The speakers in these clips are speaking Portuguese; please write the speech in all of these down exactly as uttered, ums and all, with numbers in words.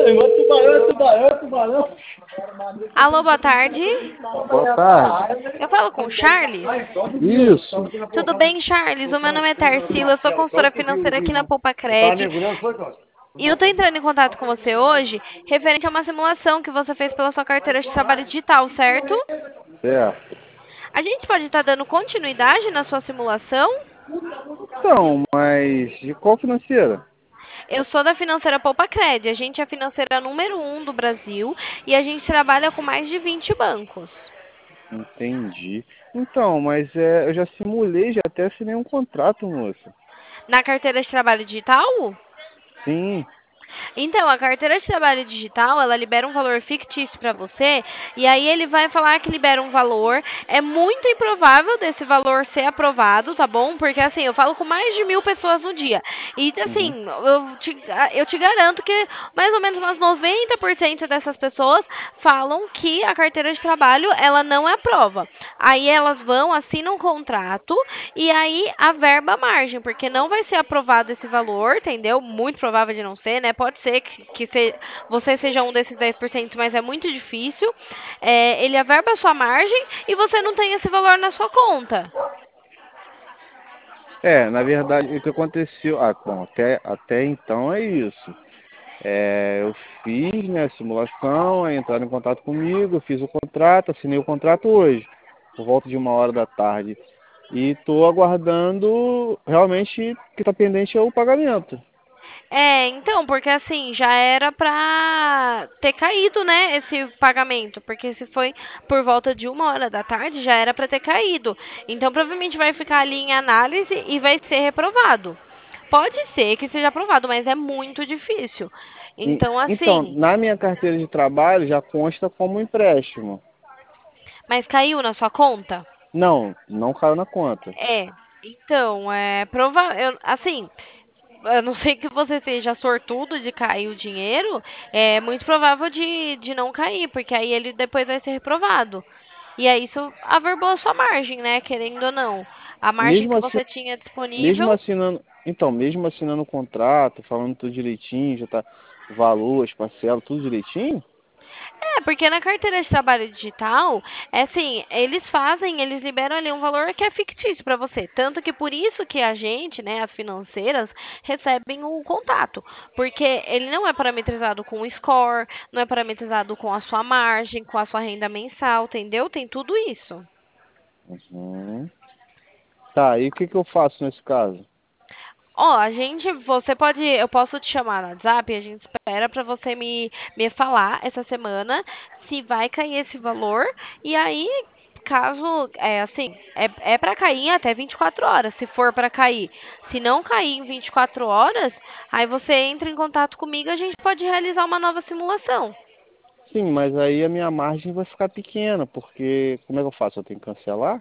Tubarão, tubarão, tubarão. Alô, boa tarde. Boa tarde. Eu falo com o Charles? Isso. Tudo bem, Charles? O meu nome é Tarsila, eu sou consultora financeira aqui na Poupa Cred. E eu tô entrando em contato com você hoje referente a uma simulação que você fez pela sua carteira de trabalho digital, certo? Certo. A gente pode estar dando continuidade na sua simulação? Então, mas de qual financeira? Eu sou da financeira Poupa Cred. A gente é a financeira número um do Brasil e a gente trabalha com mais de vinte bancos. Entendi. Então, mas é, eu já simulei, já até assinei um contrato, moça. Na carteira de trabalho digital? Sim. Então, a carteira de trabalho digital, ela libera um valor fictício para você, e aí ele vai falar que libera um valor. É muito improvável desse valor ser aprovado, tá bom? Porque assim, eu falo com mais de mil pessoas no dia. E Uhum. assim, eu te, eu te garanto que mais ou menos umas noventa por cento dessas pessoas falam que a carteira de trabalho, ela não é prova. Aí elas vão, assinam um contrato, e aí a verba margem, porque não vai ser aprovado esse valor, entendeu? Muito provável de não ser, né? Pode ser que, que se, você seja um desses dez por cento, mas é muito difícil. É, ele averba a sua margem e você não tem esse valor na sua conta. É, na verdade, o que aconteceu... Ah, bom, até, até então é isso. É, eu fiz, né, a simulação, aí entraram em contato comigo, eu fiz o contrato, assinei o contrato hoje, por volta de uma hora da tarde. E estou aguardando, realmente, o que está pendente é o pagamento. É, então, porque assim, já era pra ter caído, né, esse pagamento, porque se foi por volta de uma hora da tarde, já era pra ter caído. Então, provavelmente vai ficar ali em análise e vai ser reprovado. Pode ser que seja aprovado, mas é muito difícil. E, Então, então, assim, na minha carteira de trabalho já consta como empréstimo. mas caiu na sua conta? Não, não caiu na conta. É. Então, é prova, eu, assim, a não ser que você seja sortudo de cair o dinheiro, é muito provável de, de não cair, porque aí ele depois vai ser reprovado. E aí isso averbou a sua margem, né? Querendo ou não. A margem Mesmo que assim, você tinha mesmo disponível. assinando, então, mesmo assinando o contrato, falando tudo direitinho, já tá valor, as parcelas, tudo direitinho? É, porque na carteira de trabalho digital, é assim, eles fazem, eles liberam ali um valor que é fictício para você. Tanto que por isso que a gente, né, as financeiras, recebem o contato. Porque ele não é parametrizado com o score, não é parametrizado com a sua margem, com a sua renda mensal, entendeu? Tem tudo isso. Uhum. Tá, e o que que eu faço nesse caso? Ó, a gente, você pode, eu posso te chamar no WhatsApp, a gente espera para você me, me falar essa semana se vai cair esse valor. E aí, caso, é assim, é, é para cair em até vinte e quatro horas, se for para cair. Se não cair em vinte e quatro horas, aí você entra em contato comigo, a gente pode realizar uma nova simulação. Sim, mas aí a minha margem vai ficar pequena, porque como é que eu faço? Eu tenho que cancelar?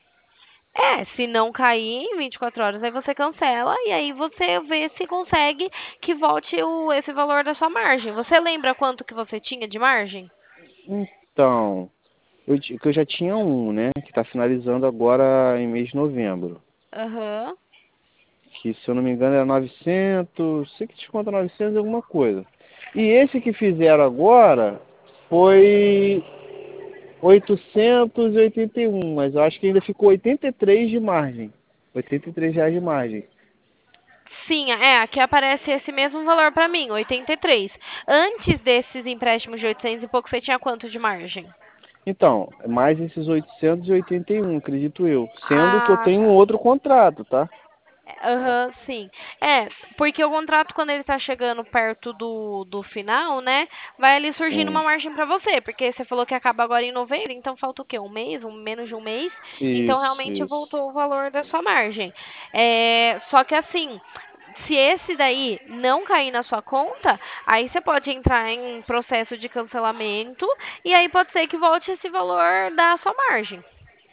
É, se não cair em vinte e quatro horas, aí você cancela e aí você vê se consegue que volte o, esse valor da sua margem. Você lembra quanto que você tinha de margem? Então, eu, ti- que eu já tinha um, né, que está finalizando agora em mês de novembro. Aham. Que, se eu não me engano, era novecentos, sei que desconta novecentos e alguma coisa. E esse que fizeram agora foi oitocentos e oitenta e um, mas eu acho que ainda ficou oitenta e três de margem. oitenta e três reais de margem. Sim, é, aqui aparece esse mesmo valor pra mim, oitenta e três. Antes desses empréstimos de oitocentos e pouco, você tinha quanto de margem? Então, mais esses oitocentos e oitenta e um, acredito eu. Sendo que eu Ah, tenho um tá. outro contrato, tá? Aham, sim. É, porque o contrato, quando ele tá chegando perto do, do final, né, vai ali surgindo uma Sim. margem pra você, porque você falou que acaba agora em novembro, então falta o quê? Um mês, um, menos de um mês, então Isso, realmente isso. voltou o valor da sua margem. É, só que assim, se esse daí não cair na sua conta, aí você pode entrar em processo de cancelamento e aí pode ser que volte esse valor da sua margem.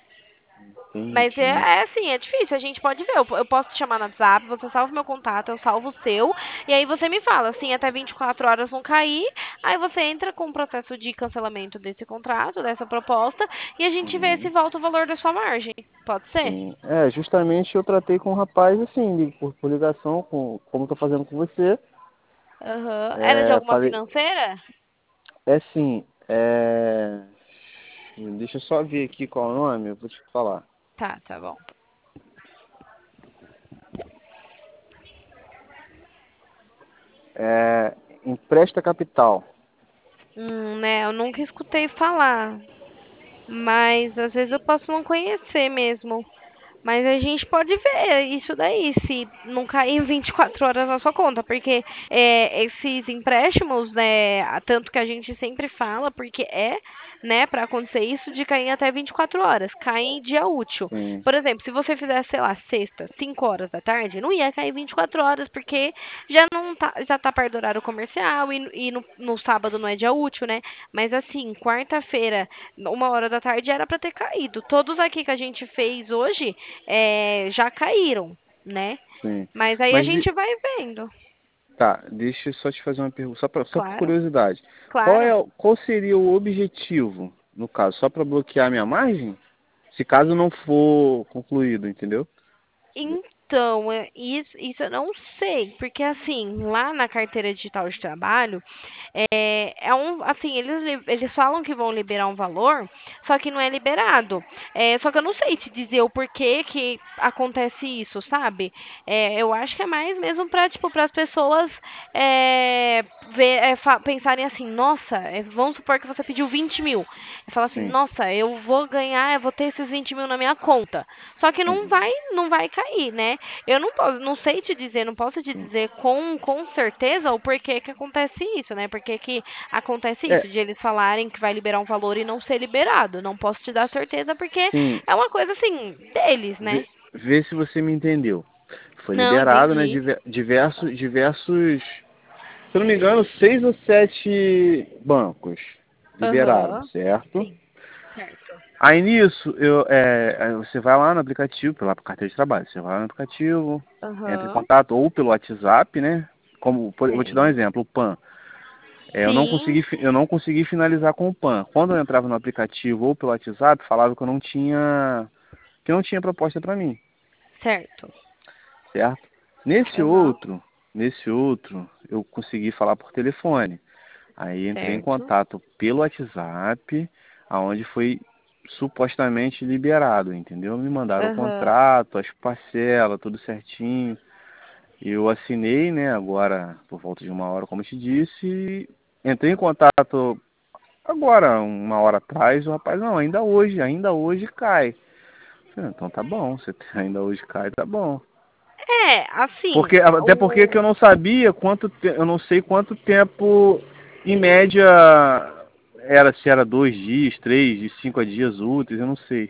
Mas é, Entendi. é assim, é difícil, a gente pode ver. Eu, eu posso te chamar no WhatsApp, você salva o meu contato, eu salvo o seu, e aí você me fala, assim, até vinte e quatro horas não cair, aí você entra com o processo de cancelamento desse contrato, dessa proposta, e a gente vê se Uhum. volta o valor da sua margem. Pode ser? Sim. É, justamente eu tratei com um rapaz assim, li- por, por ligação, com, como eu tô fazendo com você. Aham. Era de É, alguma falei, financeira? é assim, é, deixa eu só ver aqui qual é o nome, eu vou te falar. Tá, tá bom. É, Empresta Capital. Hum, né, eu nunca escutei falar, mas às vezes eu posso não conhecer mesmo. Mas a gente pode ver isso daí, se não cair em vinte e quatro horas na sua conta, porque é, esses empréstimos, né, tanto que a gente sempre fala, porque é, né, para acontecer isso de cair até vinte e quatro horas, cai em dia útil. Sim, Por exemplo, se você fizesse, sei lá, sexta, cinco horas da tarde, não ia cair vinte e quatro horas, porque já não tá, já tá perto do horário comercial e, e no, no sábado não é dia útil, né? Mas assim, quarta-feira, uma hora da tarde era para ter caído. Todos aqui que a gente fez hoje é, já caíram, né? sim. Mas aí a Mas e- gente vai vendo. tá, deixa eu só te fazer uma pergunta, só, pra, só por Claro, curiosidade. Qual claro. é, o- qual seria o objetivo, no caso, só para bloquear minha margem? Se caso não for concluído, entendeu? Então, é, isso, isso eu não sei, porque assim, lá na carteira digital de trabalho, é, é um, assim, eles, li- eles falam que vão liberar um valor, só que não é liberado. É, só que eu não sei te dizer o porquê que acontece isso, sabe? É, eu acho que é mais mesmo para, tipo, para as pessoas é, ver, é, fa- pensarem assim, nossa, é, vamos supor que você pediu vinte mil. E fala assim, Sim. nossa, eu vou ganhar, eu vou ter esses vinte mil na minha conta. Só que não Uhum, vai, não vai cair, né? Eu não posso, não sei te dizer, não posso te sim. dizer com, com certeza o porquê que acontece isso, né? Porquê que acontece É, isso, de eles falarem que vai liberar um valor e não ser liberado. Não posso te dar certeza porque sim. é uma coisa assim deles, né? Vê, vê se você me entendeu. Foi Não, liberado, né? entendi. diver- Diversos, diversos, se eu não me engano, seis ou sete bancos liberaram, Aham. certo? Sim, certo. Aí nisso, eu, é, aí você vai lá no aplicativo, pela carteira de trabalho, você vai lá no aplicativo, entra em Aham. contato ou pelo WhatsApp, né? Como, por- eu vou te dar um Sim. exemplo, o PAN. É, eu não Sim, consegui, fi- eu não consegui finalizar com o PAN. Quando eu entrava no aplicativo ou pelo WhatsApp, falava que eu não tinha, que não tinha proposta para mim, certo. certo? Nesse Aham. outro, nesse outro, eu consegui falar por telefone. Aí entrei em Certo. contato pelo WhatsApp, aonde foi supostamente liberado, entendeu? Me mandaram o Aham. contrato, as parcelas, tudo certinho. Eu assinei, né, agora por volta de uma hora, como eu te disse. Entrei em contato agora, uma hora atrás, o rapaz, não, ainda hoje, ainda hoje cai. Falei, então tá bom, você ainda hoje cai, tá bom. É, assim, Porque, até porque que o eu não sabia quanto, te- eu não sei quanto tempo, em média, era, se era dois dias, três, de cinco a dias úteis, eu não sei.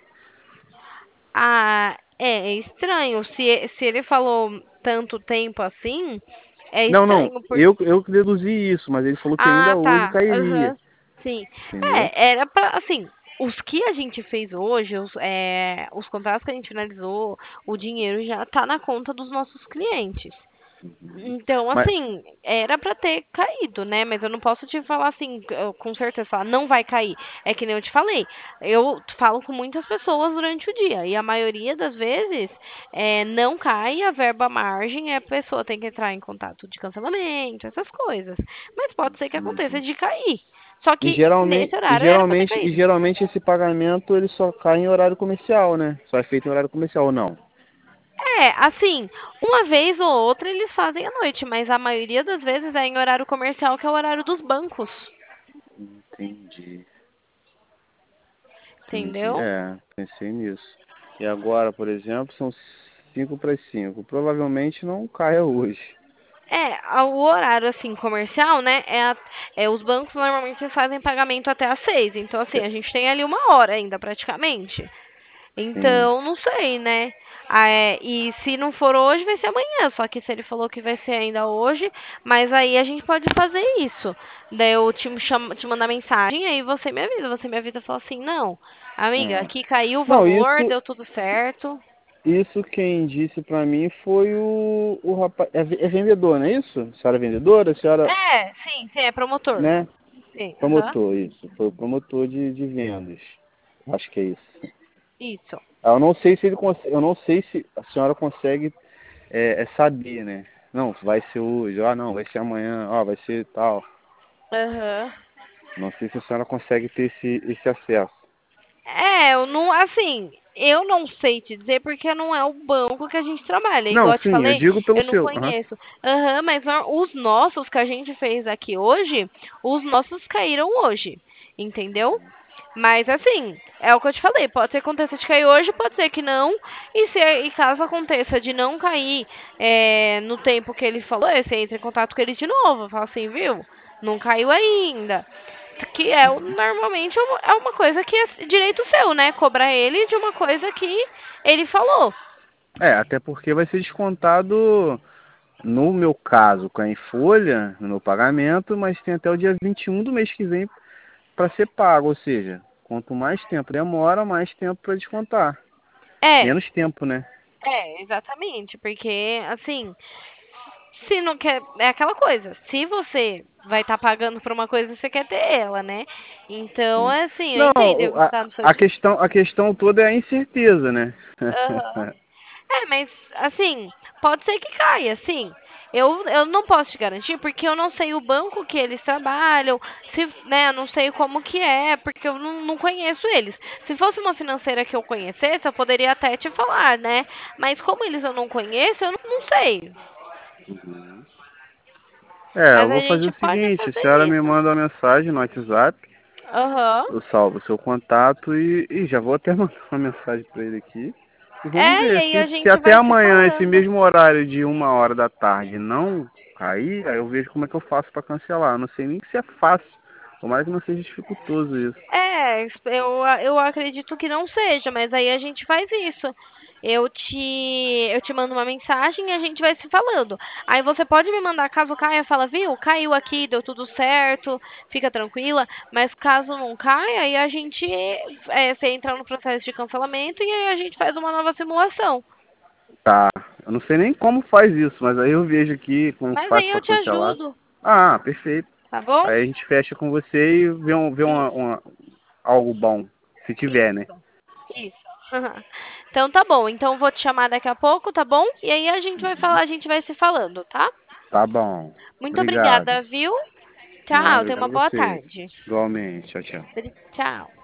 ah, é, é estranho. Se, se ele falou tanto tempo assim, é Não, não, estranho. Por... eu, eu que deduzi isso, mas ele falou que ainda Ah, hoje tá. cairia, Aham. Sim. entendeu? É, era pra, assim, os que a gente fez hoje, os, é, os contratos que a gente finalizou, o dinheiro já tá na conta dos nossos clientes. Então, Mas, assim, era pra ter caído, né? Mas eu não posso te falar assim, eu com certeza, falar, não vai cair. É que nem eu te falei. Eu falo com muitas pessoas durante o dia. E a maioria das vezes é, não cai a verba margem, e a pessoa tem que entrar em contato de cancelamento, essas coisas. Mas pode ser que aconteça entendi. de cair. Só E que nesse geralmente, e horário era pra ter geralmente, e caído. geralmente esse pagamento ele só cai em horário comercial, né? Só é feito em horário comercial ou não? É, assim, uma vez ou outra eles fazem à noite, mas a maioria das vezes é em horário comercial, que é o horário dos bancos. Entendi, entendi. Entendeu? É, pensei nisso. E agora, por exemplo, são cinco para as cinco. Provavelmente não caia hoje. É, a- o horário, assim, comercial, né, é, a- é os bancos normalmente fazem pagamento até às seis. Então, assim, É, a gente tem ali uma hora ainda, praticamente. sim, Então, não sei, né? Ah, é, e se não for hoje, vai ser amanhã. Só que se ele falou que vai ser ainda hoje, mas aí a gente pode fazer isso. Daí eu te, chamo, te mandar mensagem, aí você me avisa. Você me avisa e fala assim, não, amiga, ah. aqui caiu o Não, valor, isso, deu tudo certo. isso quem disse pra mim foi o, o rapaz. É, ve- é vendedor, não é isso? A senhora é vendedora? A senhora, É, sim, sim, é promotor. né? Sim, aham. Promotor, isso. Foi o promotor de, de vendas. Acho que é isso. Isso. Eu não sei se ele consegue, eu não sei se a senhora consegue é, é saber, né? Não, vai ser hoje, ah não, vai ser amanhã, ó, vai ser tal. Aham. Não sei se a senhora consegue ter esse, esse acesso. É, eu não, assim, eu não sei te dizer porque não é o banco que a gente trabalha. Não, Igual eu te sim, eu falei, digo pelo eu não seu. Aham. conheço. Aham, mas ó, os nossos que a gente fez aqui hoje, os nossos caíram hoje, entendeu? Mas assim, é o que eu te falei, pode ser que aconteça de cair hoje, pode ser que não. E, se, e caso aconteça de não cair é, no tempo que ele falou, você entra em contato com ele de novo. Fala assim, viu? Não caiu ainda. Que é o- normalmente uma- é uma coisa que é direito seu, né? Cobrar ele de uma coisa que ele falou. É, até porque vai ser descontado, no meu caso, com a em folha, no meu pagamento, mas tem até o dia vinte e um do mês que vem para ser pago. Ou seja, quanto mais tempo demora, mais tempo para descontar. É, Menos tempo, né? é, exatamente. Porque, assim, se não quer. É aquela coisa. Se você vai estar pagando por uma coisa, você quer ter ela, né? Então, Sim. é assim, eu Não, entendo o- que a, tá no seu a dia. questão, a questão toda é a incerteza, né? Aham. É, mas assim, pode ser que caia, sim. Eu, eu não posso te garantir porque eu não sei o banco que eles trabalham, se, né, eu não sei como que é, porque eu não, não conheço eles. Se fosse uma financeira que eu conhecesse, eu poderia até te falar, né? Mas como eles eu não conheço, eu não, não sei. É, eu Mas a vou fazer gente o pode seguinte, a fazer senhora me isso. manda uma mensagem no WhatsApp, Aham. eu salvo o seu contato e, e já vou até mandar uma mensagem para ele aqui. E vamos É, e ver, aí se, a se gente até vai se amanhã esse falando. mesmo horário de uma hora da tarde não cair, aí eu vejo como é que eu faço para cancelar. Eu não sei nem se é fácil, tomara que não seja dificultoso isso. É, eu, eu acredito que não seja, mas aí a gente faz isso. Eu te, eu te mando uma mensagem e a gente vai se falando. Aí você pode me mandar caso caia, fala, viu? Caiu aqui, deu tudo certo, fica tranquila. Mas caso não caia, aí a gente, é, você entra no processo de cancelamento e aí a gente faz uma nova simulação. Tá, eu não sei nem como faz isso, mas aí eu vejo aqui como Mas faz aí para eu te cancelar. ajudo, Ah, perfeito. tá bom? Aí a gente fecha com você e vê, um, vê uma, Isso, uma, algo bom, se tiver, né? isso, isso. Então tá bom. Então eu vou te chamar daqui a pouco, tá bom? E aí a gente vai falar, a gente vai se falando, tá? Tá bom. Muito Obrigado. obrigada, viu? Tchau, Nada, tenha pra uma boa você. tarde. Igualmente. Tchau, tchau. Tchau.